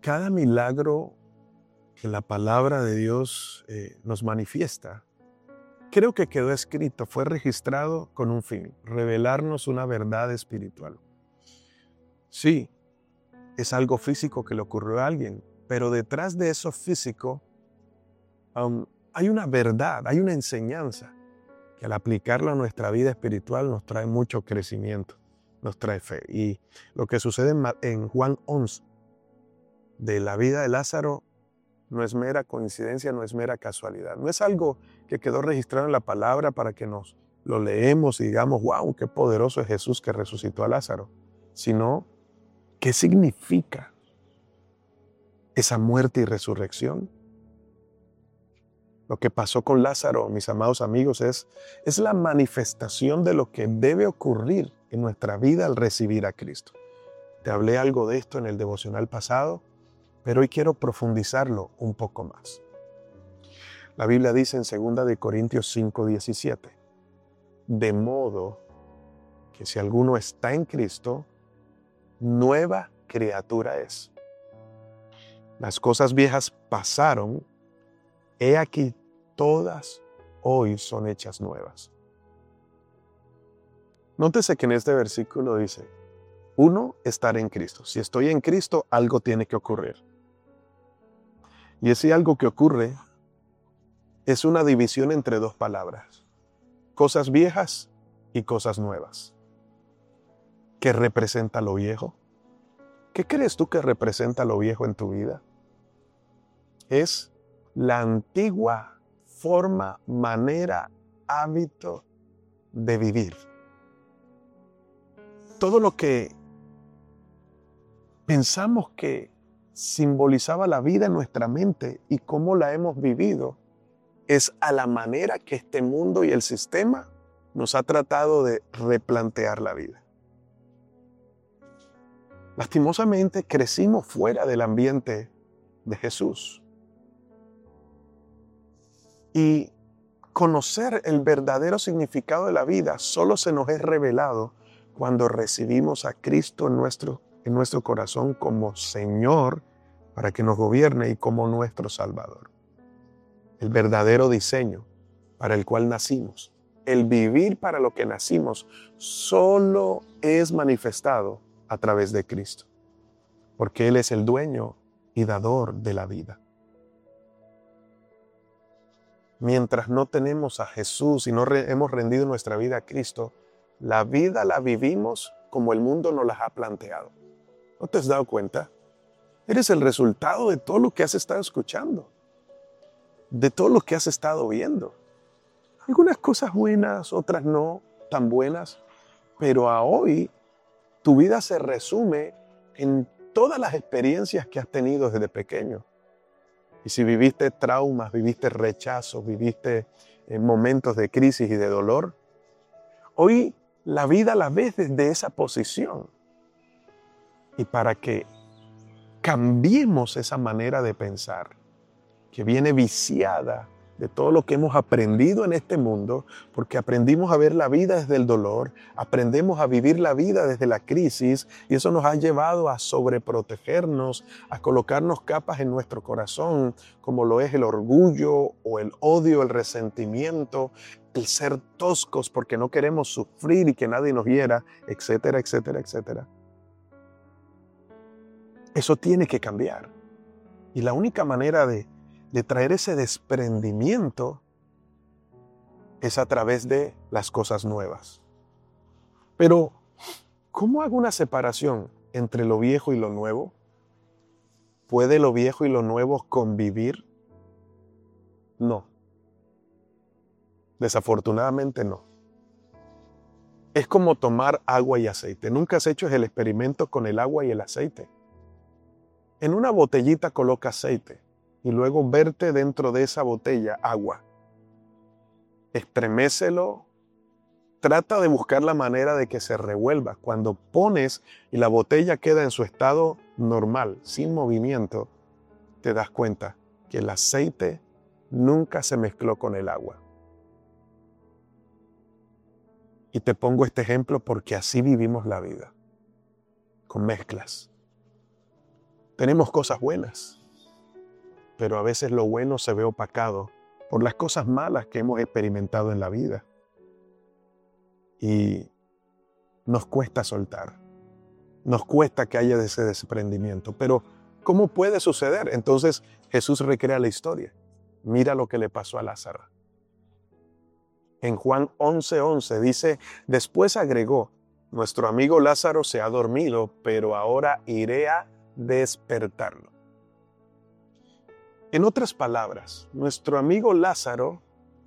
cada milagro que la palabra de Dios nos manifiesta, creo que quedó escrito, fue registrado con un fin, revelarnos una verdad espiritual. Sí, es algo físico que le ocurrió a alguien, pero detrás de eso físico hay una verdad, hay una enseñanza que al aplicarla a nuestra vida espiritual nos trae mucho crecimiento, nos trae fe. Y lo que sucede en Juan 11, de la vida de Lázaro, no es mera coincidencia, no es mera casualidad. No es algo que quedó registrado en la palabra para que nos lo leemos y digamos, wow, qué poderoso es Jesús que resucitó a Lázaro. Sino, ¿qué significa esa muerte y resurrección? Lo que pasó con Lázaro, mis amados amigos, es la manifestación de lo que debe ocurrir en nuestra vida al recibir a Cristo. Te hablé algo de esto en el devocional pasado, pero hoy quiero profundizarlo un poco más. La Biblia dice en 2 Corintios 5:17, de modo que si alguno está en Cristo, nueva criatura es. Las cosas viejas pasaron, he aquí todas hoy son hechas nuevas. Nótese que en este versículo dice, uno, estar en Cristo. Si estoy en Cristo, algo tiene que ocurrir. Y ese algo que ocurre es una división entre dos palabras. Cosas viejas y cosas nuevas. ¿Qué representa lo viejo? ¿Qué crees tú que representa lo viejo en tu vida? Es la antigua forma, manera, hábito de vivir. Todo lo que pensamos que simbolizaba la vida en nuestra mente y cómo la hemos vivido, es a la manera que este mundo y el sistema nos ha tratado de replantear la vida. Lastimosamente crecimos fuera del ambiente de Jesús. Y conocer el verdadero significado de la vida solo se nos es revelado cuando recibimos a Cristo en nuestro corazón como Señor para que nos gobierne y como nuestro Salvador. El verdadero diseño para el cual nacimos, el vivir para lo que nacimos, solo es manifestado a través de Cristo, porque Él es el dueño y dador de la vida. Mientras no tenemos a Jesús y no hemos rendido nuestra vida a Cristo, la vida la vivimos como el mundo nos la ha planteado. ¿No te has dado cuenta? Eres el resultado de todo lo que has estado escuchando, de todo lo que has estado viendo. Algunas cosas buenas, otras no tan buenas, pero a hoy tu vida se resume en todas las experiencias que has tenido desde pequeño. Y si viviste traumas, viviste rechazos, viviste momentos de crisis y de dolor, hoy la vida la ves desde esa posición. Y para que cambiemos esa manera de pensar, que viene viciada de todo lo que hemos aprendido en este mundo, porque aprendimos a ver la vida desde el dolor, aprendemos a vivir la vida desde la crisis, y eso nos ha llevado a sobreprotegernos, a colocarnos capas en nuestro corazón, como lo es el orgullo o el odio, el resentimiento, el ser toscos porque no queremos sufrir y que nadie nos hiera, etcétera, etcétera, etcétera. Eso tiene que cambiar. Y la única manera de traer ese desprendimiento es a través de las cosas nuevas. Pero, ¿cómo hago una separación entre lo viejo y lo nuevo? ¿Puede lo viejo y lo nuevo convivir? No. Desafortunadamente no. Es como tomar agua y aceite. ¿Nunca has hecho el experimento con el agua y el aceite? En una botellita coloca aceite y luego verte dentro de esa botella agua. Estremécelo, trata de buscar la manera de que se revuelva. Cuando pones y la botella queda en su estado normal, sin movimiento, te das cuenta que el aceite nunca se mezcló con el agua. Y te pongo este ejemplo porque así vivimos la vida, con mezclas. Tenemos cosas buenas, pero a veces lo bueno se ve opacado por las cosas malas que hemos experimentado en la vida. Y nos cuesta soltar, nos cuesta que haya ese desprendimiento. Pero, ¿cómo puede suceder? Entonces Jesús recrea la historia. Mira lo que le pasó a Lázaro. En Juan 11:11 dice, después agregó, nuestro amigo Lázaro se ha dormido, pero ahora iré a despertarlo. En otras palabras, nuestro amigo Lázaro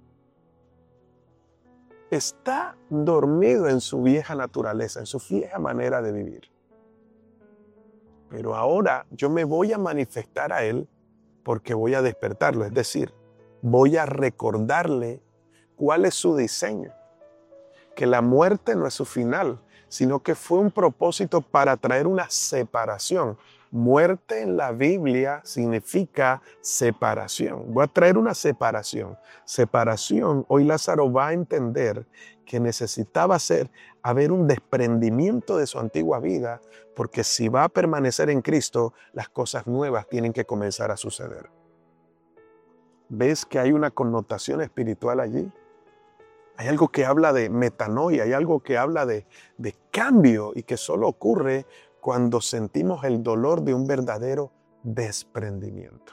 está dormido en su vieja naturaleza, en su vieja manera de vivir. Pero ahora yo me voy a manifestar a él porque voy a despertarlo, es decir, voy a recordarle cuál es su diseño, que la muerte no es su final, sino que fue un propósito para traer una separación. Muerte en la Biblia significa separación. Voy a traer una separación. Separación, hoy Lázaro va a entender que necesitaba haber un desprendimiento de su antigua vida, porque si va a permanecer en Cristo, las cosas nuevas tienen que comenzar a suceder. ¿Ves que hay una connotación espiritual allí? Hay algo que habla de metanoia, hay algo que habla de cambio y que solo ocurre cuando sentimos el dolor de un verdadero desprendimiento.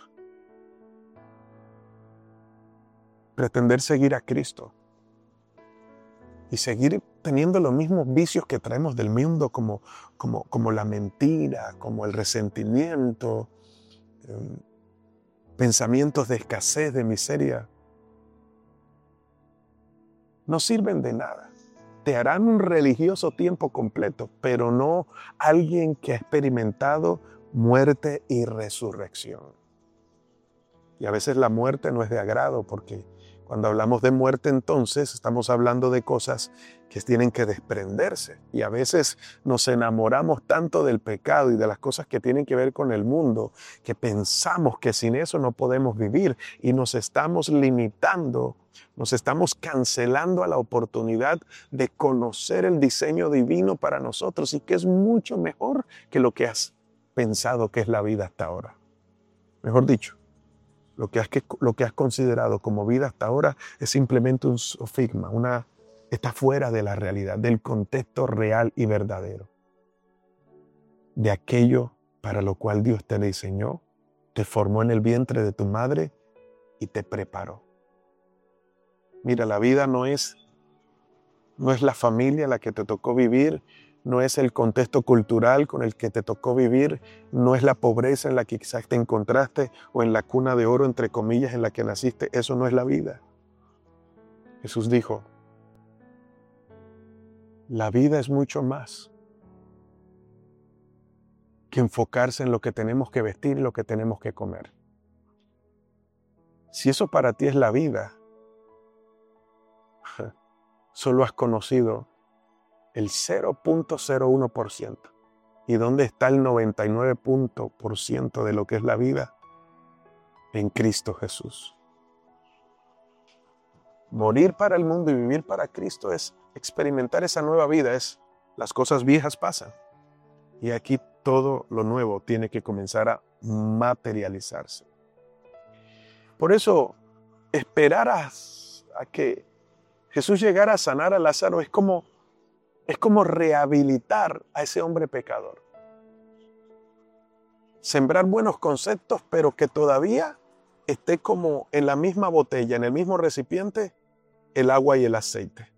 Pretender seguir a Cristo y seguir teniendo los mismos vicios que traemos del mundo como la mentira, como el resentimiento, pensamientos de escasez, de miseria, no sirven de nada. Te harán un religioso tiempo completo, pero no alguien que ha experimentado muerte y resurrección. Y a veces la muerte no es de agrado, porque cuando hablamos de muerte entonces estamos hablando de cosas que tienen que desprenderse. Y a veces nos enamoramos tanto del pecado y de las cosas que tienen que ver con el mundo, que pensamos que sin eso no podemos vivir y nos estamos limitando, nos estamos cancelando a la oportunidad de conocer el diseño divino para nosotros y que es mucho mejor que lo que has pensado que es la vida hasta ahora. Mejor dicho, lo que has considerado como vida hasta ahora es simplemente un sofisma, está fuera de la realidad, del contexto real y verdadero, de aquello para lo cual Dios te diseñó, te formó en el vientre de tu madre y te preparó. Mira, la vida no es la familia la que te tocó vivir, no es el contexto cultural con el que te tocó vivir, no es la pobreza en la que quizás te encontraste o en la cuna de oro, entre comillas, en la que naciste. Eso no es la vida. Jesús dijo, la vida es mucho más que enfocarse en lo que tenemos que vestir y lo que tenemos que comer. Si eso para ti es la vida, solo has conocido el 0.01%. ¿Y dónde está el 99% de lo que es la vida? En Cristo Jesús. Morir para el mundo y vivir para Cristo es experimentar esa nueva vida, las cosas viejas pasan. Y aquí todo lo nuevo tiene que comenzar a materializarse. Por eso, esperar a que Jesús llegara a sanar a Lázaro es como rehabilitar a ese hombre pecador. Sembrar buenos conceptos, pero que todavía esté como en la misma botella, en el mismo recipiente, el agua y el aceite.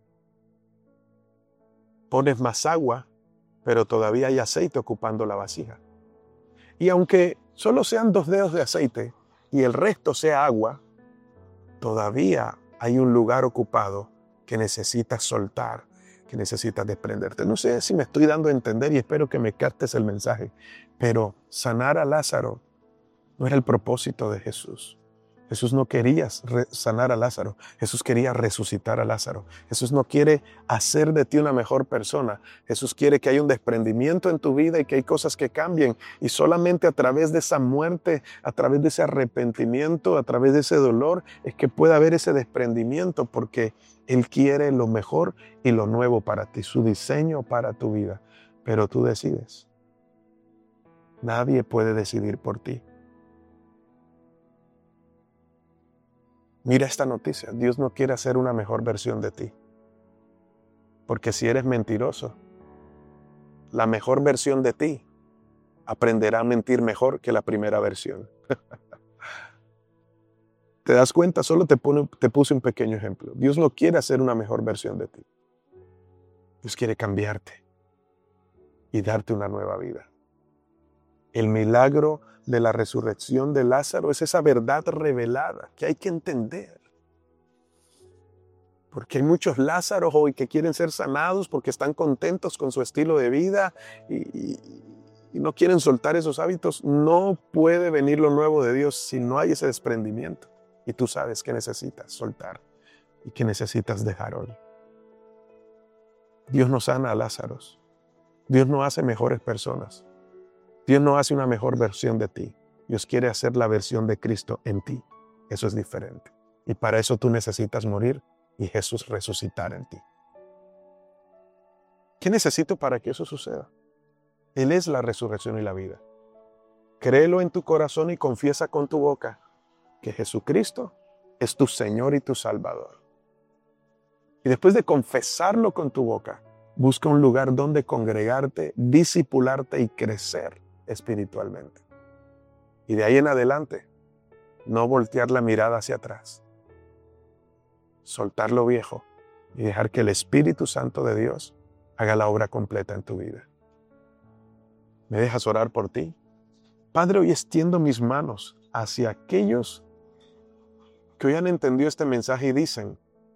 Pones más agua, pero todavía hay aceite ocupando la vasija. Y aunque solo sean 2 dedos de aceite y el resto sea agua, todavía hay un lugar ocupado que necesitas soltar, que necesitas desprenderte. No sé si me estoy dando a entender y espero que me captes el mensaje, pero sanar a Lázaro no era el propósito de Jesús. Jesús no quería sanar a Lázaro, Jesús quería resucitar a Lázaro. Jesús no quiere hacer de ti una mejor persona. Jesús quiere que haya un desprendimiento en tu vida y que hay cosas que cambien. Y solamente a través de esa muerte, a través de ese arrepentimiento, a través de ese dolor, es que pueda haber ese desprendimiento, porque Él quiere lo mejor y lo nuevo para ti, su diseño para tu vida. Pero tú decides. Nadie puede decidir por ti. Mira esta noticia. Dios no quiere hacer una mejor versión de ti. Porque si eres mentiroso, la mejor versión de ti aprenderá a mentir mejor que la primera versión. ¿Te das cuenta? Solo te puse un pequeño ejemplo. Dios no quiere hacer una mejor versión de ti. Dios quiere cambiarte y darte una nueva vida. El milagro de la resurrección de Lázaro es esa verdad revelada que hay que entender. Porque hay muchos Lázaros hoy que quieren ser sanados porque están contentos con su estilo de vida y no quieren soltar esos hábitos. No puede venir lo nuevo de Dios si no hay ese desprendimiento. Y tú sabes que necesitas soltar y que necesitas dejar hoy. Dios no sana a Lázaros. Dios no hace mejores personas. Dios no hace una mejor versión de ti. Dios quiere hacer la versión de Cristo en ti. Eso es diferente. Y para eso tú necesitas morir y Jesús resucitar en ti. ¿Qué necesito para que eso suceda? Él es la resurrección y la vida. Créelo en tu corazón y confiesa con tu boca que Jesucristo es tu Señor y tu Salvador. Y después de confesarlo con tu boca, busca un lugar donde congregarte, discipularte y crecer espiritualmente. Y de ahí en adelante, no voltear la mirada hacia atrás. Soltar lo viejo y dejar que el Espíritu Santo de Dios haga la obra completa en tu vida. ¿Me dejas orar por ti? Padre, hoy extiendo mis manos hacia aquellos que hoy han entendido este mensaje y dicen,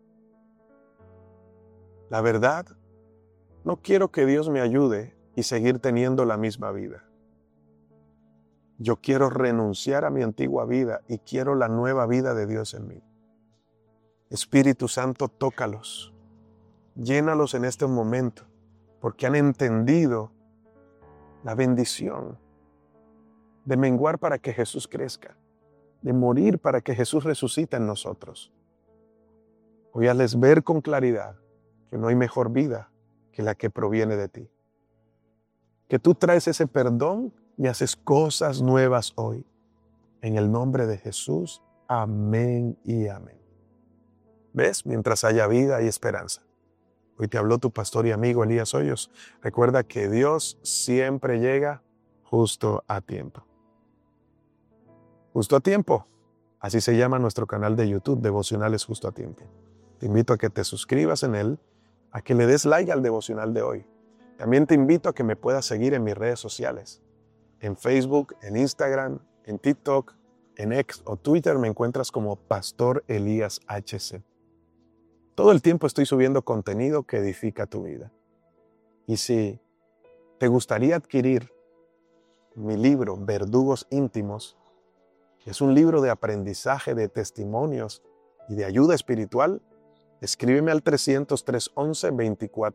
la verdad, no quiero que Dios me ayude y seguir teniendo la misma vida. Yo quiero renunciar a mi antigua vida y quiero la nueva vida de Dios en mí. Espíritu Santo, tócalos, llénalos en este momento, porque han entendido la bendición de menguar para que Jesús crezca, de morir para que Jesús resucite en nosotros. Hoy hazles ver con claridad que no hay mejor vida que la que proviene de ti. Que tú traes ese perdón y haces cosas nuevas hoy. En el nombre de Jesús, amén y amén. ¿Ves? Mientras haya vida hay esperanza. Hoy te habló tu pastor y amigo Elías Hoyos. Recuerda que Dios siempre llega justo a tiempo. Justo a tiempo. Así se llama nuestro canal de YouTube, Devocionales Justo a Tiempo. Te invito a que te suscribas en él, a que le des like al devocional de hoy. También te invito a que me puedas seguir en mis redes sociales. En Facebook, en Instagram, en TikTok, en X o Twitter me encuentras como Pastor Elías HC. Todo el tiempo estoy subiendo contenido que edifica tu vida. Y si te gustaría adquirir mi libro, Verdugos Íntimos, es un libro de aprendizaje, de testimonios y de ayuda espiritual, escríbeme al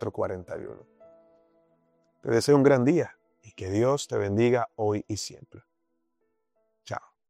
300-311-2441. Te deseo un gran día y que Dios te bendiga hoy y siempre.